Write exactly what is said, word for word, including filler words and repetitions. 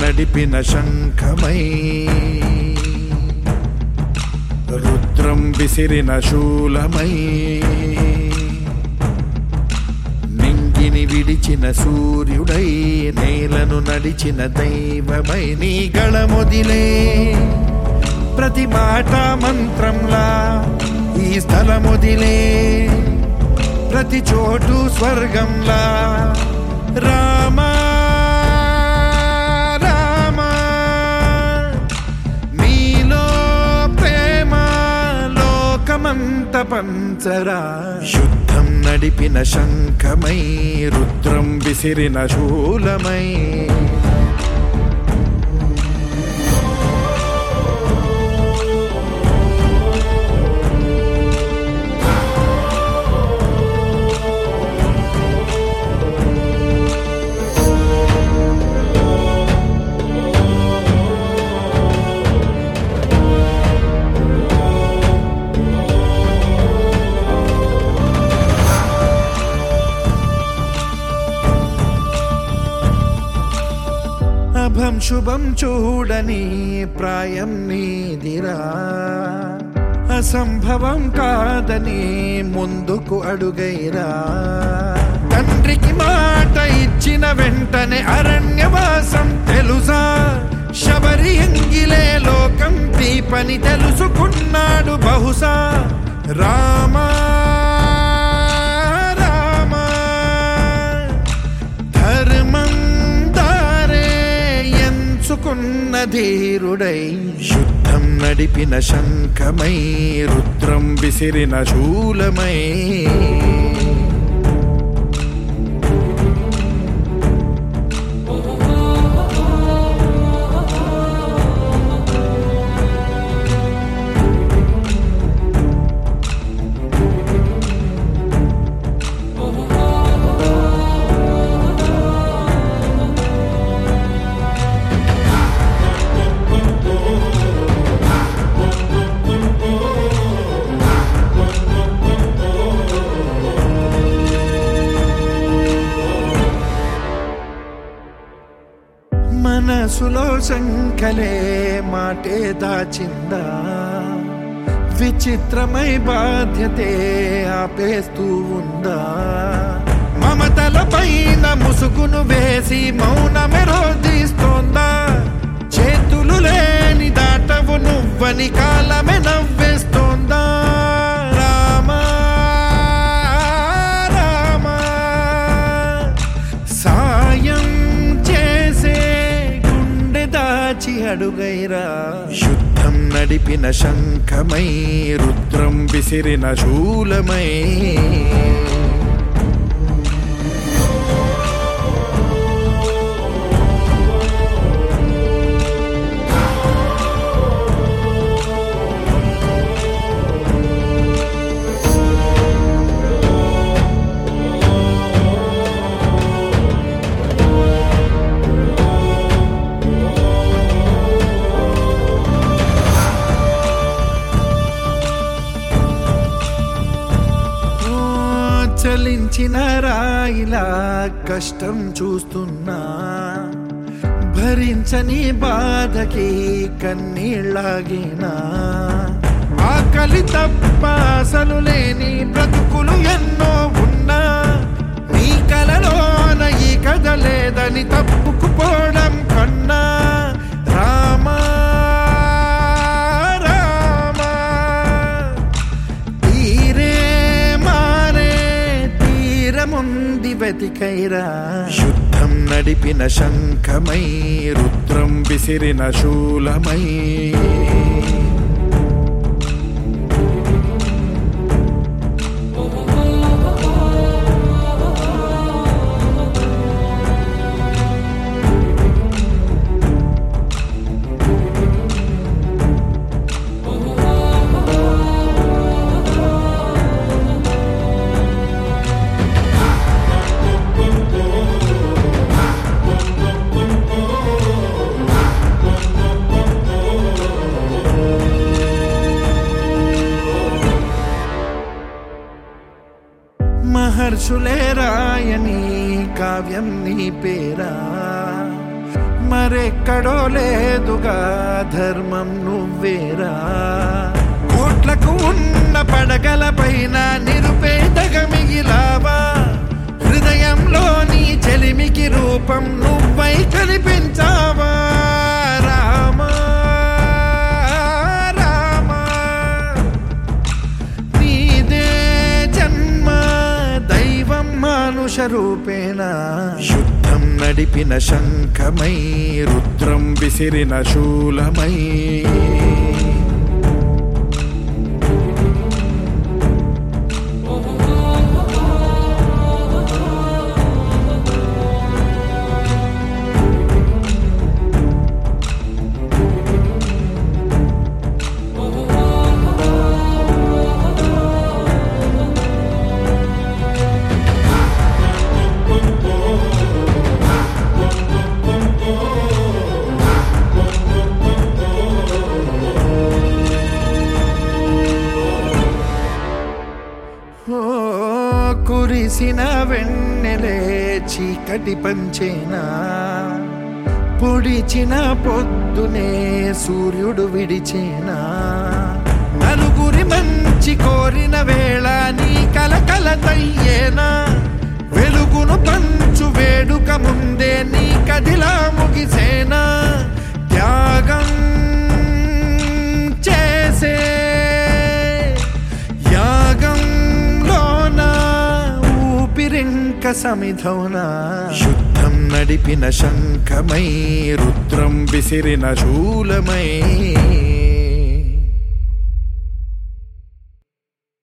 నడిపిన శంఖమై రుద్రం విసిరిన శూలమై నింగిని విడిచిన సూర్యుడై నేలను నడిచిన దైవమై నీ గళమొదిలే ప్రతి మాట మంత్రంలా ఈ స్థలమొదిలే ప్రతి చోటు స్వర్గంలా రామా రామా నీలో ప్రేమ లోకమంత పంచరా యుద్ధం నడిపిన శంఖమై రుద్రం విసిరిన శూలమై అభం శుభం చూడని ప్రాయం నీదిరా అసంభవం కాదని ముందుకు అడుగైరా తండ్రికి మాట ఇచ్చిన వెంటనే అరణ్యవాసం తెలుసా శబరి ఎంగిలే లోకం తీపని తెలుసుకున్నాడు బహుశా రామా రామా ధర్మం కున్న ధీరుడై యుద్ధం నడిపిన శంఖమై రుద్రం విసిరిన శూలమై మనసులో శంఖలే మాటే దాచిందా విచిత్రమై బాధ్యతే ఆపేస్తూ ఉందా మమతల పైన ముసుగును వేసి మౌనమే రోధిస్తోందా చేతులు లేని దాటవు నువ్వని కాలమే నవ్వేస్తోందా రామా రామా సాయం అడుగైరా యుద్ధం నడిపిన శంఖమై రుద్రం విసిరిన శూలమై చలించిన రాయిలా కష్టం చూస్తున్నా భరించని బాధకి కన్నీళ్ళాగినా ఆకలి తప్ప అసలు లేని బ్రతుకులు ఎన్నో ఉన్నా నీ కలలోన ఈ కథ లేదని తప్పుకుపోవడం కన్నా రామా ముంది వెతికైరా యుద్ధం నడిపిన శంఖమై రుద్రం విసిరిన శూలమై మహర్షులే రాయని కావ్యం నీ పేరా మరెక్కడో లేదుగా ధర్మం నువ్వేరా. కోట్లకు ఉన్న పడగల పైన నిరుపేదగా మిగిలావా. హృదయంలో నీ చెలిమికి రూపం నువ్వై కనిపించావా. రామా రామా నీదే జన్మ దైవం మానుష రూపేణ. యుద్ధం నడిపిన శంఖమై రుద్రం విసిరిన శూలమై. కురిసిన వెన్నెలే చీకటి పంచేనా. పొడిచిన పొద్దునే సూర్యుడు విడిచేనా. నలుగురి మంచి కోరిన వేళ నీ కలకలతయ్యేనా. వెలుగును పంచు వేడుక ముందే నీ కదిలా ముగిసేనా. త్యాగం చేసే ఊపిరింక సమిధౌనా. యుద్ధం నడిపిన శంఖమై రుద్రం విసిరిన శూలమై.